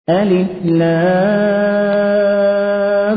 ألف لام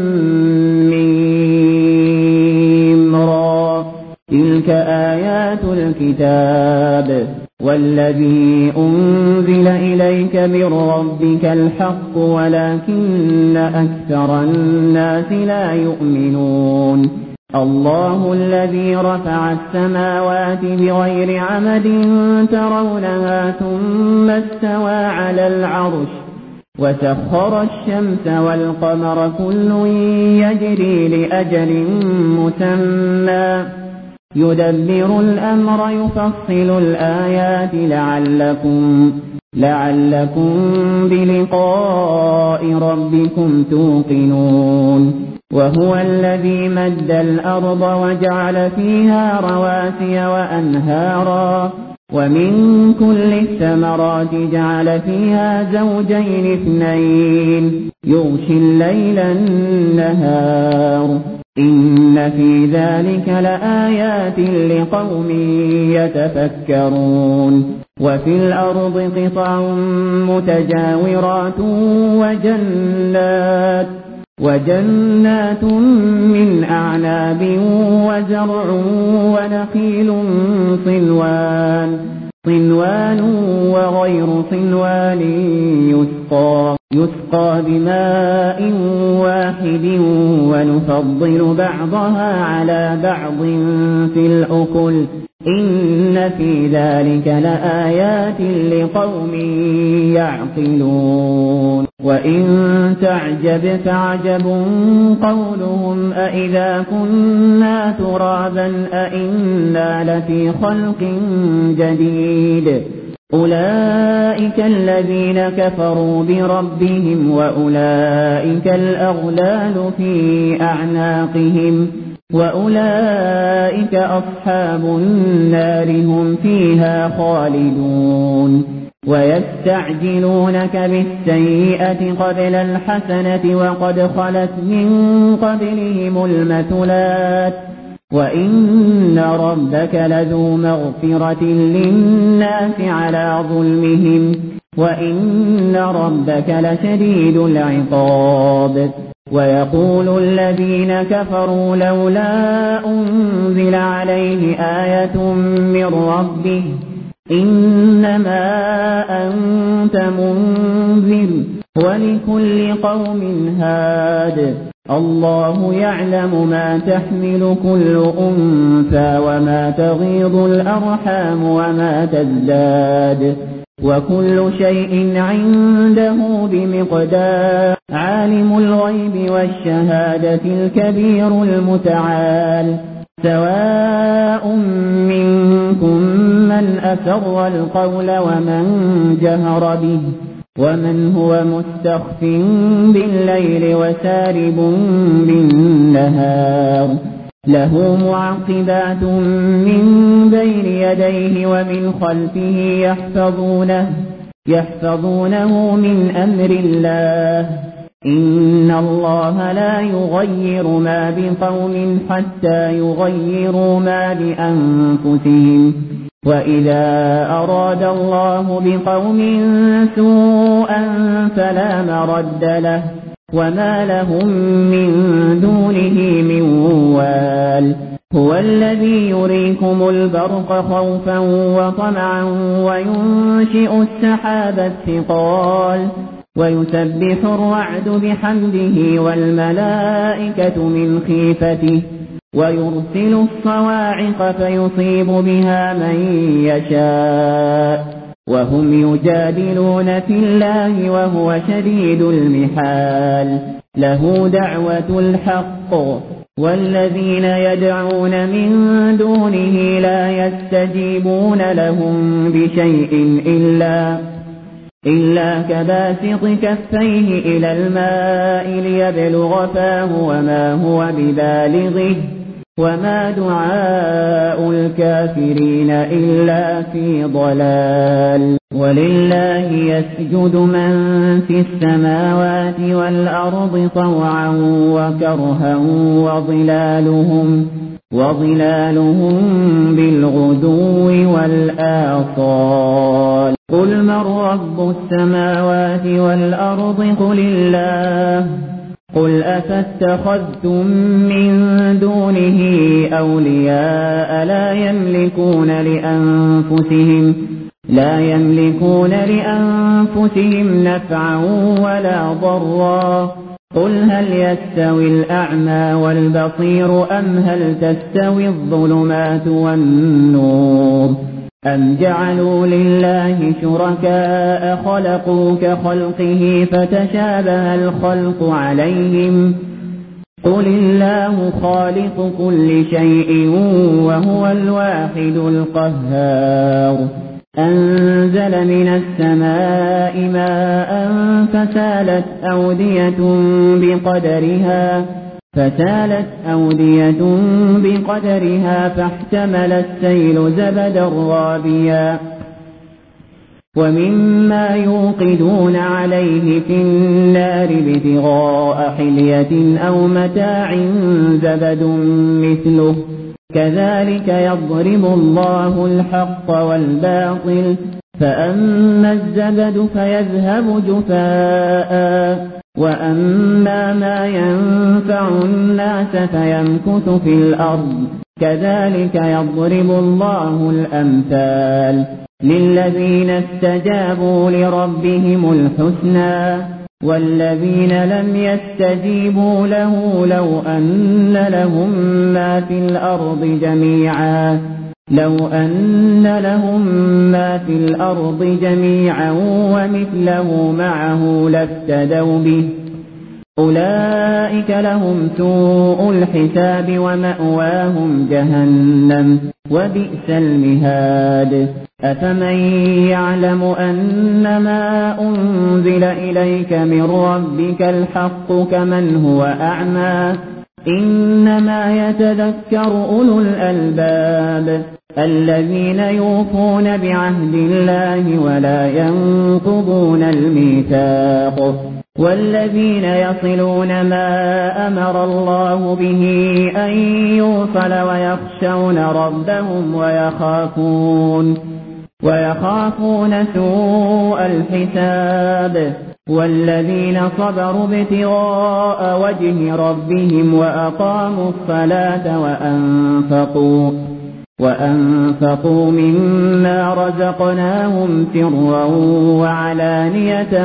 ميم را تلك آيات الكتاب والذي أنزل إليك من ربك الحق ولكن أكثر الناس لا يؤمنون الله الذي رفع السماوات بغير عمد ترونها ثم استوى على العرش وسخر الشمس والقمر كل يجري لأجل مسمى يدبر الأمر يفصل الآيات لعلكم بلقاء ربكم توقنون وهو الذي مد الأرض وجعل فيها رواسي وأنهارا ومن كل الثمرات جعل فيها زوجين اثنين يغشي الليل النهار إن في ذلك لآيات لقوم يتفكرون وفي الأرض قطع متجاورات وجنات من أعناب وزرع ونخيل صنوان وغير صنوان يسقى بماء واحد ونفضل بعضها على بعض في الأكل إن في ذلك لآيات لقوم يعقلون وإن تعجب فعجب قولهم أإذا كنا ترابا أإنا لفي خلق جديد أولئك الذين كفروا بربهم وأولئك الأغلال في أعناقهم وأولئك أصحاب النار هم فيها خالدون ويستعجلونك بالسيئة قبل الحسنة وقد خلت من قبلهم المثلات وإن ربك لذو مغفرة للناس على ظلمهم وإن ربك لشديد العقاب ويقول الذين كفروا لولا أنزل عليه آية من ربه إنما أنت منذر ولكل قوم هاد الله يعلم ما تحمل كل أنثى وما تغيض الأرحام وما تزداد وكل شيء عنده بمقدار عالم الغيب والشهادة الكبير المتعال سواء منكم من أسر القول ومن جهر به ومن هو مستخف بالليل وسارب بالنهار له معقبات من بين يديه ومن خلفه يحفظونه من أمر الله إن الله لا يغير ما بقوم حتى يغيروا ما بأنفسهم وإذا أراد الله بقوم سوءا فلا مرد له وما لهم من دونه من وال هو الذي يريكم البرق خوفا وطمعا وينشئ السحاب الثقال ويسبح الرعد بحمده والملائكة من خيفته ويرسل الصواعق فيصيب بها من يشاء وهم يجادلون في الله وهو شديد المحال له دعوة الحق والذين يدعون من دونه لا يستجيبون لهم بشيء إلا كباسط كفيه إلى الماء ليبلغ فاه وما هو ببالغه وما دعاء الكافرين إلا في ضلال ولله يسجد من في السماوات والأرض طوعا وكرها وظلالهم بالغدو والآصال قل من رب السماوات والأرض قل الله قل أفاتخذتم من دونه أولياء لا يملكون لأنفسهم نفعا ولا ضرا قل هل يستوي الأعمى والبصير أم هل تستوي الظلمات والنور أم جعلوا لله شركاء خلقوا كخلقه فتشابه الخلق عليهم قل الله خالق كل شيء وهو الواحد القهار أنزل من السماء ماء فسالت أودية بقدرها فاحتمل السيل زبدا رابيا ومما يوقدون عليه في النار ابتغاء حلية أو متاع زبد مثله كذلك يضرب الله الحق والباطل فأما الزبد فيذهب جفاء وأما ما ينفع الناس فيمكث في الأرض كذلك يضرب الله الأمثال للذين استجابوا لربهم الحسنى والذين لم يستجيبوا له لو أن لهم ما في الأرض جميعا ومثله معه لافتدوا به أولئك لهم سوء الحساب ومأواهم جهنم وبئس المهاد أفمن يعلم أنما أنزل إليك من ربك الحق كمن هو أعمى إنما يتذكر أولو الألباب الذين يوفون بعهد الله ولا ينقضون الميثاق والذين يصلون ما أمر الله به أن يوصل ويخشون ربهم ويخافون سوء الحساب والذين صبروا ابتغاء وجه ربهم وأقاموا الصلاة وأنفقوا مما رزقناهم سرا وعلانية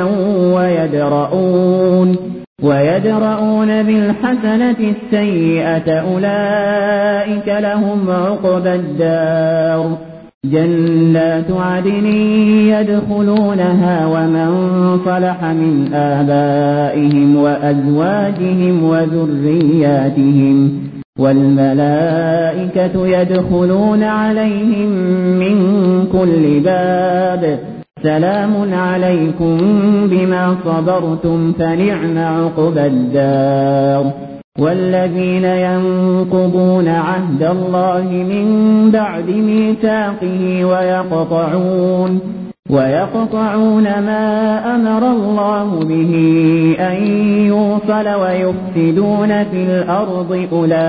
ويدرؤون بالحسنة السيئة أولئك لهم عقبى الدار جنات عدن يدخلونها ومن صلح من آبائهم وأزواجهم وذرياتهم والملائكة يدخلون عليهم من كل باب سلام عليكم بما صبرتم فنعم عقبى الدار والذين ينقضون عهد الله من بعد ميثاقه ويقطعون ما أمر الله به أن يوصل ويفسدون في الأرض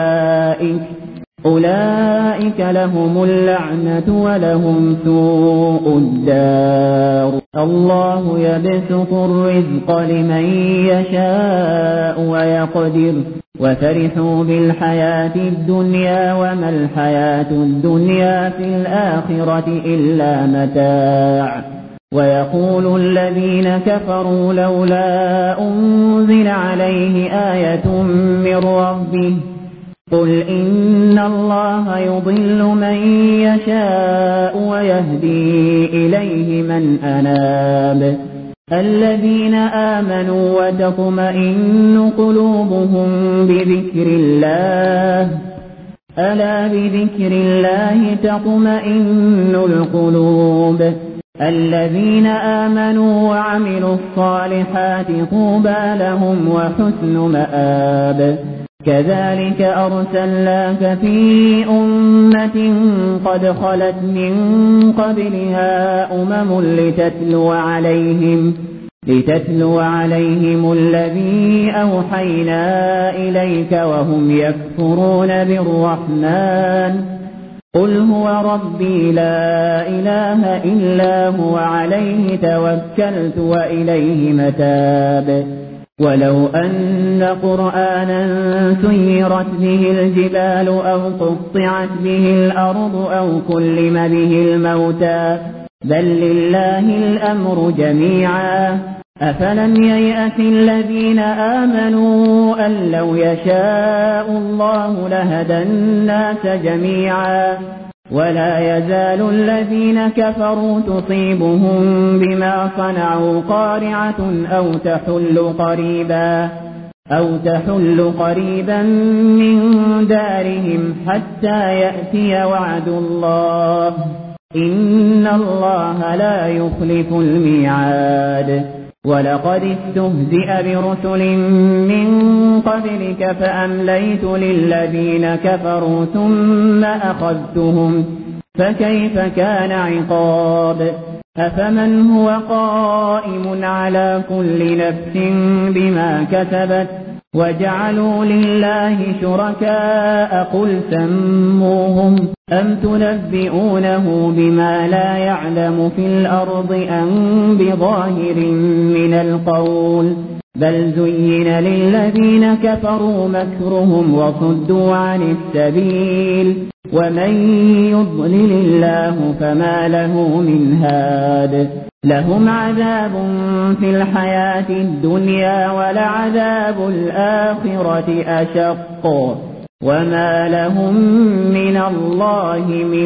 أولئك لهم اللعنة ولهم سوء الدار الله يبسط الرزق لمن يشاء ويقدر وفرحوا بالحياة الدنيا وما الحياة الدنيا في الآخرة إلا متاع ويقول الذين كفروا لولا أنزل عليه آية من ربه قل إن الله يضل من يشاء ويهدي إليه من أناب الذين آمنوا وتطمئن قلوبهم بذكر الله ألا بذكر الله تطمئن القلوب الذين آمنوا وعملوا الصالحات طوبى لهم وحسن مآب كذلك أرسلناك في أمة قد خلت لتتلو عليهم الذي أوحينا إليك وهم يكفرون بالرحمن قل هو ربي لا إله إلا هو عليه توكلت وإليه متاب ولو أن قرآنا سيرت به الجبال أو قطعت به الأرض أو كلم به الموتى بل لله الأمر جميعا أفلم ييأس الذين آمنوا أن لو يشاء الله لهدى الناس جميعا ولا يزال الذين كفروا تصيبهم بما صنعوا قارعة أو تحل قريبا من دارهم حتى يأتي وعد الله إن الله لا يخلف الميعاد ولقد استهزئ برسل من قبلك فأمليت للذين كفروا ثم أخذتهم فكيف كان عقاب أفمن هو قائم على كل نفس بما كسبت وجعلوا لله شركاء قل سموهم أم تنبئونه بما لا يعلم في الأرض أم بظاهر من القول بل زين للذين كفروا مكرهم وصدوا عن السبيل ومن يضلل الله فما له من هاد لهم عذاب في الحياة الدنيا ولعذاب الآخرة أشق وما لهم من الله من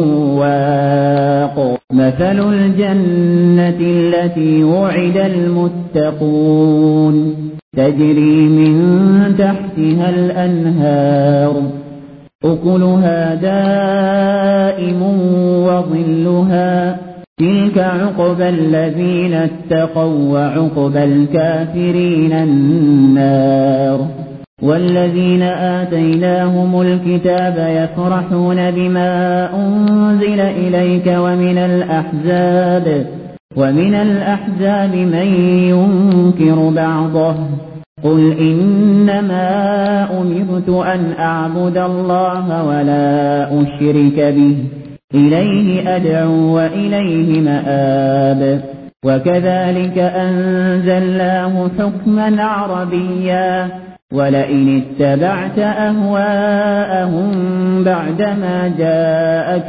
واق مثل الجنة التي وعد المتقون تجري من تحتها الأنهار أكلها دائم وظلها تلك عقبى الذين اتقوا وعقبى الكافرين النار والذين آتيناهم الكتاب يفرحون بما أنزل إليك ومن الأحزاب من ينكر بعضه قل إنما أمرت أن أعبد الله ولا أشرك به إليه أدعو وإليه مآب وكذلك أنزلناه حكما عربيا ولئن اتبعت أهواءهم بعدما جاءك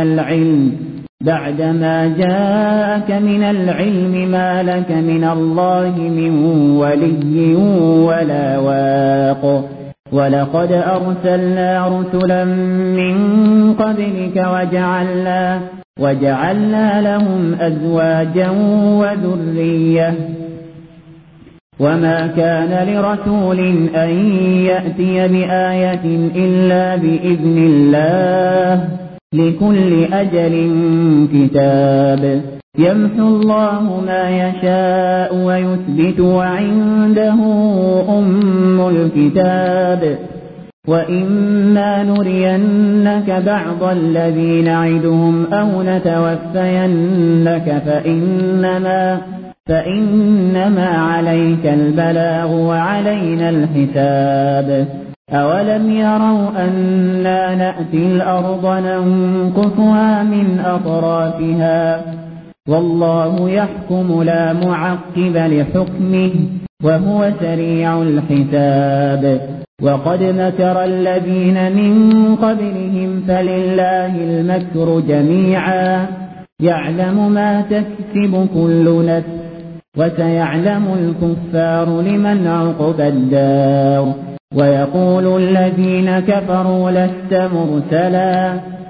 من العلم ما لك من الله من ولي ولا واق ولقد أرسلنا رسلا من قبلك وجعلنا لهم أزواجا وذرية وما كان لرسول أن يأتي بآية إلا بإذن الله لكل أجل كتاب يمحو الله ما يشاء ويثبت وعنده أم الكتاب وإما نرينك بعض الذي نعدهم أو نتوفينك فإنما عليك البلاغ وعلينا الحساب أولم يروا أنا نأتي الأرض ننقصها من أطرافها والله يحكم لا معقب لحكمه وهو سريع الحساب وقد مكر الذين من قبلهم فلله المكر جميعا يعلم ما تكسب كل نفس وسيعلم الكفار لمن عقبى الدار ويقول الذين كفروا لست مرسلا